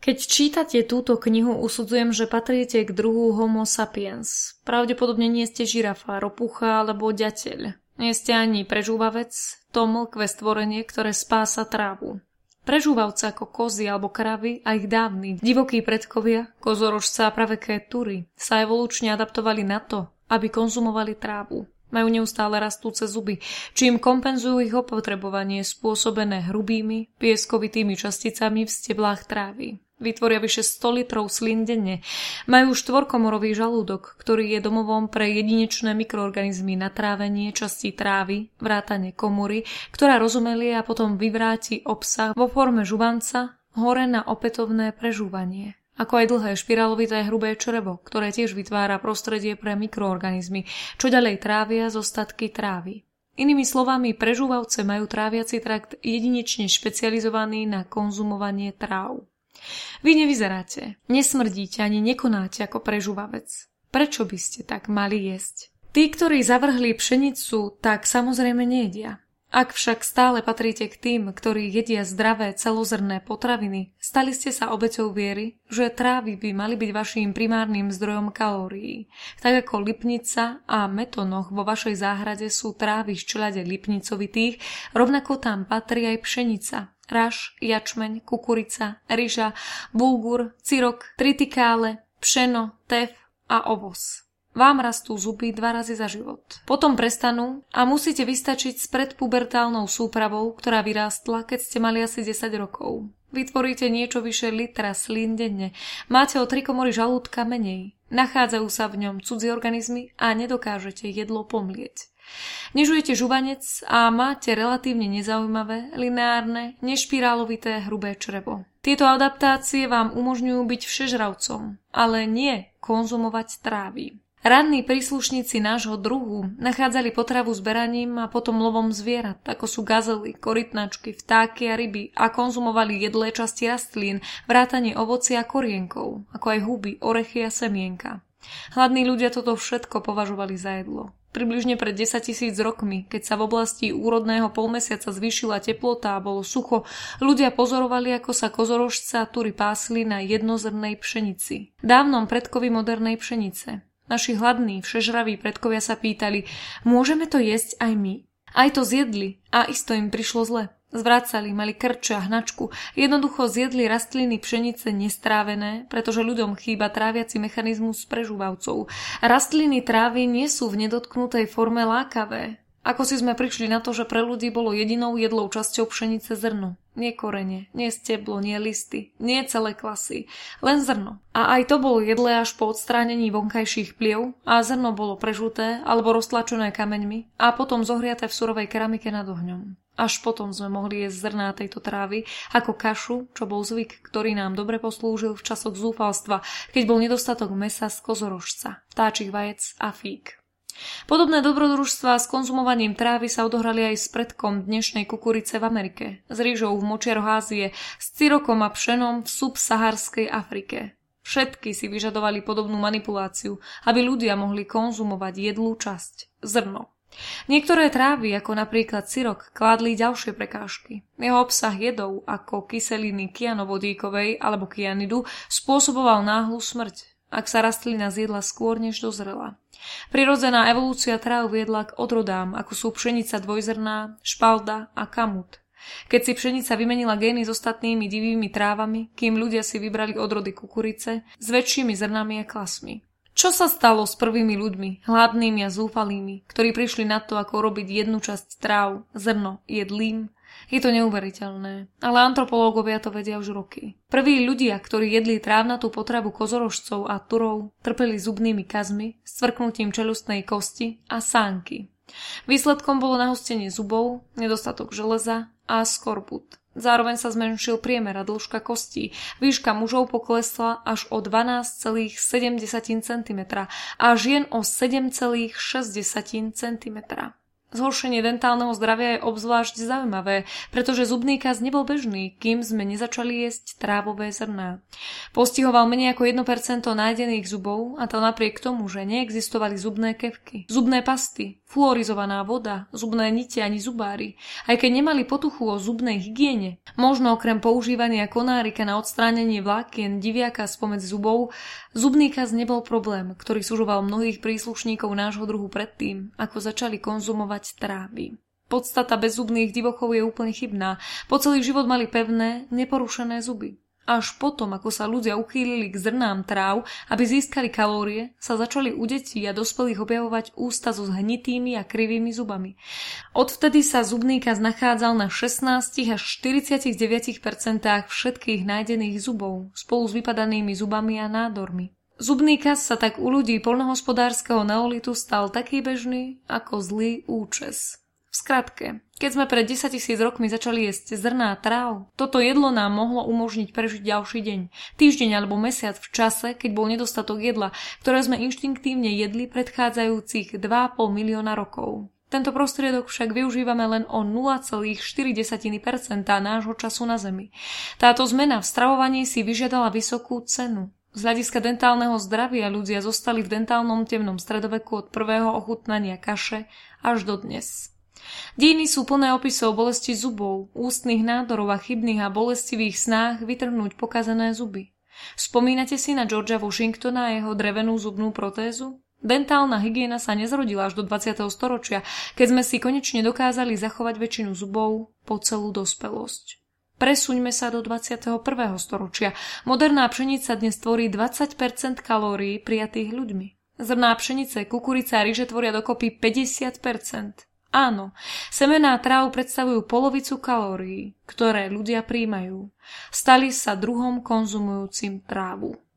Keď čítate túto knihu, usudzujem, že patríte k druhu Homo sapiens. Pravdepodobne nie ste žirafa, ropucha alebo ďateľ. Nie ste ani prežúvavec, to mlkvé stvorenie, ktoré spása trávu. Prežúvavce ako kozy alebo kravy a ich dávni, divokí predkovia, kozorožca a praveké tury sa evolučne adaptovali na to, aby konzumovali trávu. Majú neustále rastúce zuby, čím kompenzujú ich opotrebovanie spôsobené hrubými, pieskovitými časticami v steblách trávy. Vytvoria vyše 100 litrov slín denne. Majú štvorkomorový žalúdok, ktorý je domovom pre jedinečné mikroorganizmy na trávenie častí trávy, vrátane komory, ktorá rozumelie a potom vyvráti obsah vo forme žuvanca hore na opätovné prežúvanie. Ako aj dlhé špirálovité hrubé črevo, ktoré tiež vytvára prostredie pre mikroorganizmy, čo ďalej trávia zostatky trávy. Inými slovami, prežúvavce majú tráviaci trakt jedinečne špecializovaný na konzumovanie tráv. Vy nevyzeráte, nesmrdíte ani nekonáte ako prežúvavec. Prečo by ste tak mali jesť? Tí, ktorí zavrhli pšenicu, tak samozrejme nejedia. Ak však stále patríte k tým, ktorí jedia zdravé celozrnné potraviny, stali ste sa obeťou viery, že trávy by mali byť vaším primárnym zdrojom kalórií. Tak ako lipnica a metonoch vo vašej záhrade sú trávy z čeľade lipnicovitých, rovnako tam patrí aj pšenica, raž, jačmeň, kukurica, ryža, bulgur, cirok, tritikále, pšeno, teff a ovoz. Vám rastú zuby 2 razy za život. Potom prestanú a musíte vystačiť s predpubertálnou súpravou, ktorá vyrástla, keď ste mali asi 10 rokov. Vytvoríte niečo vyše litra slín denne. Máte o 3 komory žalúdka menej. Nachádzajú sa v ňom cudzie organizmy a nedokážete jedlo pomlieť. Nežujete žuvanec a máte relatívne nezaujímavé, lineárne, nešpirálovité hrubé črevo. Tieto adaptácie vám umožňujú byť všežravcom, ale nie konzumovať trávy. Ranní príslušníci nášho druhu nachádzali potravu zberaním a potom lovom zvierat, ako sú gazely, korytnačky, vtáky a ryby a konzumovali jedlé časti rastlín, vrátane ovocia a korienkov, ako aj huby, orechy a semienka. Hladní ľudia toto všetko považovali za jedlo. Približne pred 10 000 rokmi, keď sa v oblasti úrodného polmesiaca zvýšila teplota a bolo sucho, ľudia pozorovali, ako sa kozorožca a tury pásli na jednozrnej pšenici. Dávnom predkovi modernej pšenice. Naši hladní, všežraví predkovia sa pýtali, môžeme to jesť aj my? Aj to zjedli a isto im prišlo zle. Zvracali, mali krče a hnačku, jednoducho zjedli rastliny pšenice nestrávené, pretože ľuďom chýba tráviaci mechanizmus prežúvavcov. Rastliny trávy nie sú v nedotknutej forme lákavé. Ako si sme prišli na to, že pre ľudí bolo jedinou jedlou časťou pšenice zrno. Nie korene, nie steblo, nie listy, nie celé klasy, len zrno. A aj to bolo jedlé až po odstránení vonkajších pliev a zrno bolo prežuté alebo roztlačené kameňmi a potom zohriaté v surovej keramike nad ohňom. Až potom sme mohli jesť zrná tejto trávy ako kašu, čo bol zvyk, ktorý nám dobre poslúžil v časoch zúfalstva, keď bol nedostatok mäsa z kozorožca, vtáčich vajec a fík. Podobné dobrodružstvá s konzumovaním trávy sa odohrali aj s predkom dnešnej kukurice v Amerike, s rýžou v močiaroch Ázie, s cirokom a pšenom v subsaharskej Afrike. Všetky si vyžadovali podobnú manipuláciu, aby ľudia mohli konzumovať jedlú časť, zrno. Niektoré trávy, ako napríklad cirok, kládli ďalšie prekážky. Jeho obsah jedov, ako kyseliny kyanovodíkovej alebo kyanidu, spôsoboval náhlu smrť, ak sa rastlina zjedla skôr, než dozrela. Prirodzená evolúcia tráv viedla k odrodám, ako sú pšenica dvojzrná, špalda a kamut. Keď si pšenica vymenila gény s ostatnými divými trávami, kým ľudia si vybrali odrody kukurice s väčšími zrnami a klasmi. Čo sa stalo s prvými ľuďmi, hladnými a zúfalými, ktorí prišli na to, ako robiť jednu časť tráv, zrno, jedlým? Je to neuveriteľné, ale antropológovia to vedia už roky. Prví ľudia, ktorí jedli trávnatú potravu kozorožcov a turov, trpeli zubnými kazmi, scvrknutím čeľustnej kosti a sánky. Výsledkom bolo nahustenie zubov, nedostatok železa a skorbut. Zároveň sa zmenšil priemer a dĺžka kostí. Výška mužov poklesla až o 12,7 cm a žien o 7,6 cm. Zhoršenie dentálneho zdravia je obzvlášť zaujímavé, pretože zubný kaz nebol bežný, kým sme nezačali jesť trávové zrná. Postihoval menej ako 1% nájdených zubov, a to napriek tomu, že neexistovali zubné kefky, zubné pasty, fluorizovaná voda, zubné nite ani zubári, aj keď nemali potuchu o zubnej hygiene. Možno okrem používania konárika na odstránenie vlákien diviaka spomedzi zubov, zubný kaz nebol problém, ktorý sužoval mnohých príslušníkov nášho druhu predtým, ako začali konzumovať trávy. Podstata bezzubných divochov je úplne chybná. Po celý život mali pevné, neporušené zuby. Až potom, ako sa ľudia uchýlili k zrnám tráv, aby získali kalórie, sa začali u detí a dospelých objavovať ústa so zhnitými a krivými zubami. Odvtedy sa zubný kaz nachádzal na 16 až 49% všetkých nájdených zubov, spolu s vypadanými zubami a nádormi. Zubný kaz sa tak u ľudí poľnohospodárskeho neolitu stal taký bežný ako zlý účes. V skratke, keď sme pred 10 000 rokmi začali jesť zrná tráv, toto jedlo nám mohlo umožniť prežiť ďalší deň, týždeň alebo mesiac v čase, keď bol nedostatok jedla, ktoré sme inštinktívne jedli predchádzajúcich 2,5 milióna rokov. Tento prostriedok však využívame len o 0,4% nášho času na Zemi. Táto zmena v stravovaní si vyžiadala vysokú cenu. Z hľadiska dentálneho zdravia ľudia zostali v dentálnom temnom stredoveku od prvého ochutnania kaše až do dnes. Dejiny sú plné opisov bolesti zubov, ústnych nádorov a chybných a bolestivých snách vytrhnúť pokazené zuby. Spomínate si na Georgea Washingtona a jeho drevenú zubnú protézu? Dentálna hygiena sa nezrodila až do 20. storočia, keď sme si konečne dokázali zachovať väčšinu zubov po celú dospelosť. Presuňme sa do 21. storočia. Moderná pšenica dnes tvorí 20% kalórií prijatých ľuďmi. Zrná pšenice, kukurica a ryže tvoria dokopy 50%. Áno, semená tráv predstavujú polovicu kalórií, ktoré ľudia prijímajú. Stali sa druhom konzumujúcim trávu.